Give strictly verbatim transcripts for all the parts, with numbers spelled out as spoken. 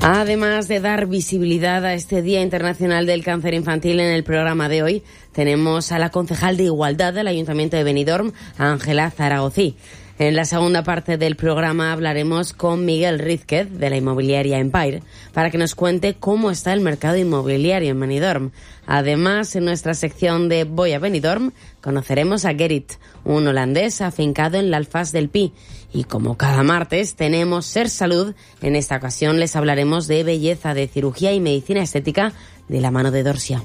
Además de dar visibilidad a este Día Internacional del Cáncer Infantil, en el programa de hoy tenemos a la concejal de Igualdad del Ayuntamiento de Benidorm, Ángela Zaragozí. En la segunda parte del programa hablaremos con Miguel Rízquez, de la inmobiliaria Empire, para que nos cuente cómo está el mercado inmobiliario en Benidorm. Además, en nuestra sección de Voy a Benidorm, conoceremos a Gerrit, un holandés afincado en la Alfaz del Pi. Y como cada martes tenemos Ser Salud, en esta ocasión les hablaremos de belleza, de cirugía y medicina estética de la mano de Dorsia.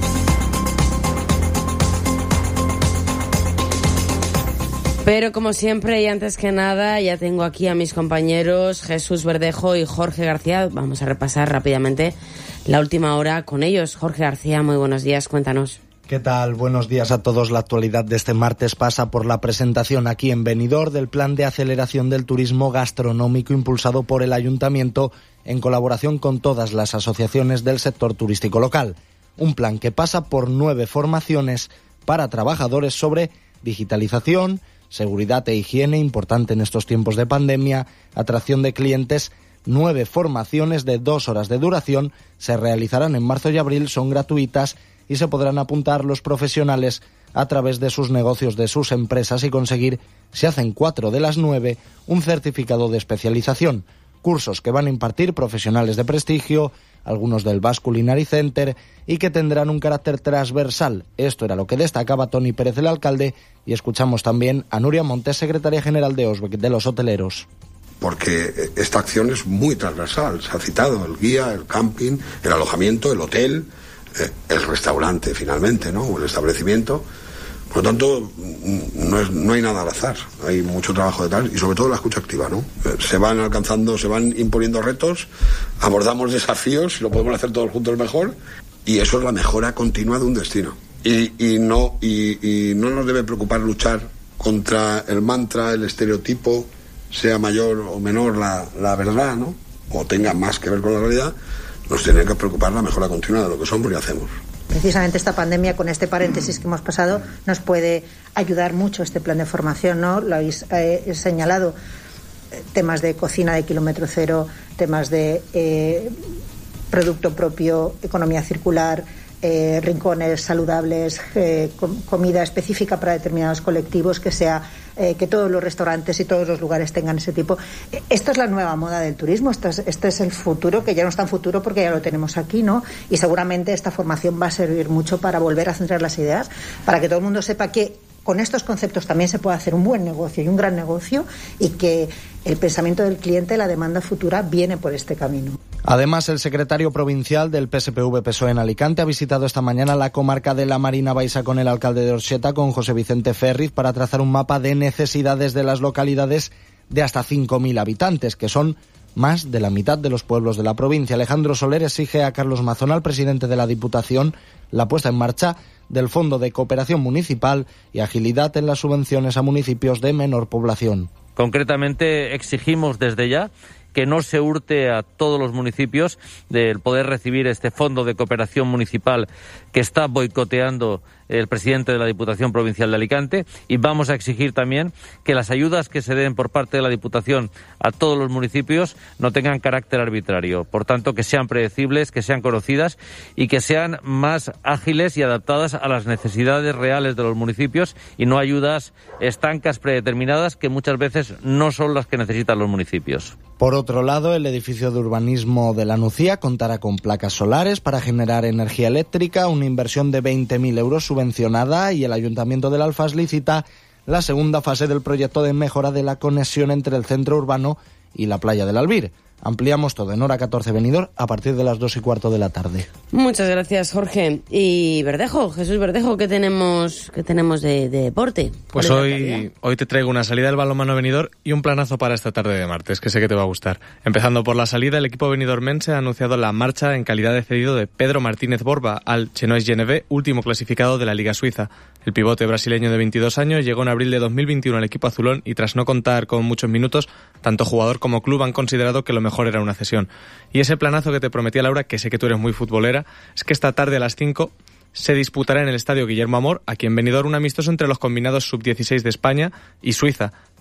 Pero como siempre y antes que nada, ya tengo aquí a mis compañeros Jesús Verdejo y Jorge García. Vamos a repasar rápidamente la última hora con ellos. Jorge García, muy buenos días, cuéntanos. ¿Qué tal? Buenos días a todos. La actualidad de este martes pasa por la presentación aquí en Benidorm del Plan de Aceleración del Turismo Gastronómico impulsado por el Ayuntamiento en colaboración con todas las asociaciones del sector turístico local. Un plan que pasa por nueve formaciones para trabajadores sobre digitalización, seguridad e higiene, importante en estos tiempos de pandemia, atracción de clientes. Nueve formaciones de dos horas de duración se realizarán en marzo y abril, son gratuitas y se podrán apuntar los profesionales a través de sus negocios, de sus empresas y conseguir, si hacen cuatro de las nueve, un certificado de especialización. Cursos que van a impartir profesionales de prestigio, algunos del Basque Culinary Center, y que tendrán un carácter transversal. Esto era lo que destacaba Toni Pérez, el alcalde, y escuchamos también a Nuria Montes, secretaria general de OSBEC, de los hoteleros. Porque esta acción es muy transversal. Se ha citado el guía, el camping, el alojamiento, el hotel, eh, el restaurante finalmente, ¿no? O el establecimiento. Por lo tanto, no, es, no hay nada al azar, hay mucho trabajo detrás y sobre todo la escucha activa, ¿no? Se van alcanzando, se van imponiendo retos, abordamos desafíos, lo podemos hacer todos juntos mejor, y eso es la mejora continua de un destino. Y, y, no, y, y no nos debe preocupar luchar contra el mantra, el estereotipo, sea mayor o menor la, la verdad, ¿no? O tenga más que ver con la realidad. Nos tiene que preocupar la mejora continua de lo que somos y hacemos. Precisamente esta pandemia, con este paréntesis que hemos pasado, nos puede ayudar mucho este plan de formación, ¿no? Lo habéis eh, señalado, eh, temas de cocina de kilómetro cero, temas de eh, producto propio, economía circular, eh, rincones saludables, eh, com- comida específica para determinados colectivos, que sea eh, que todos los restaurantes y todos los lugares tengan ese tipo. Eh, esto es la nueva moda del turismo, esto es, este es el futuro, que ya no es tan futuro porque ya lo tenemos aquí, ¿no? Y seguramente esta formación va a servir mucho para volver a centrar las ideas, para que todo el mundo sepa que con estos conceptos también se puede hacer un buen negocio y un gran negocio, y que el pensamiento del cliente, la demanda futura, viene por este camino. Además, el secretario provincial del P S P V P S O E en Alicante ha visitado esta mañana la comarca de la Marina Baixa con el alcalde de Orxeta, con José Vicente Ferriz, para trazar un mapa de necesidades de las localidades de hasta cinco mil habitantes, que son más de la mitad de los pueblos de la provincia. Alejandro Soler exige a Carlos Mazona, el presidente de la Diputación, la puesta en marcha del Fondo de Cooperación Municipal y agilidad en las subvenciones a municipios de menor población. Concretamente, exigimos desde ya que no se hurte a todos los municipios del poder recibir este fondo de cooperación municipal que está boicoteando el presidente de la Diputación Provincial de Alicante, y vamos a exigir también que las ayudas que se den por parte de la Diputación a todos los municipios no tengan carácter arbitrario, por tanto que sean predecibles, que sean conocidas y que sean más ágiles y adaptadas a las necesidades reales de los municipios, y no ayudas estancas predeterminadas que muchas veces no son las que necesitan los municipios. Por otro lado, el edificio de urbanismo de La Nucía contará con placas solares para generar energía eléctrica, una inversión de veinte mil euros subvencionada, y el Ayuntamiento de la Alfaz licita la segunda fase del proyecto de mejora de la conexión entre el centro urbano y la playa del Albir. Ampliamos todo en Hora catorce Benidorm a partir de las dos y cuarto de la tarde. Muchas gracias, Jorge. Y Verdejo, Jesús Verdejo, ¿qué tenemos, qué tenemos de, de deporte? Pues hoy, hoy te traigo una salida del balonmano Benidorm y un planazo para esta tarde de martes, que sé que te va a gustar. Empezando por la salida, el equipo benidormense ha anunciado la marcha en calidad de cedido de Pedro Martínez Borba al Chenois Genevé, último clasificado de la Liga Suiza. El pivote brasileño de veintidós años llegó en abril de dos mil veintiuno al equipo azulón y, tras no contar con muchos minutos, tanto jugador como club han considerado que lo mejor era una cesión. Y ese planazo que te prometía, Laura, que sé que tú eres muy futbolera, es que esta tarde a las cinco se disputará en el estadio Guillermo Amor, aquí en Benidorm, un amistoso entre los combinados sub dieciséis de España y Suiza.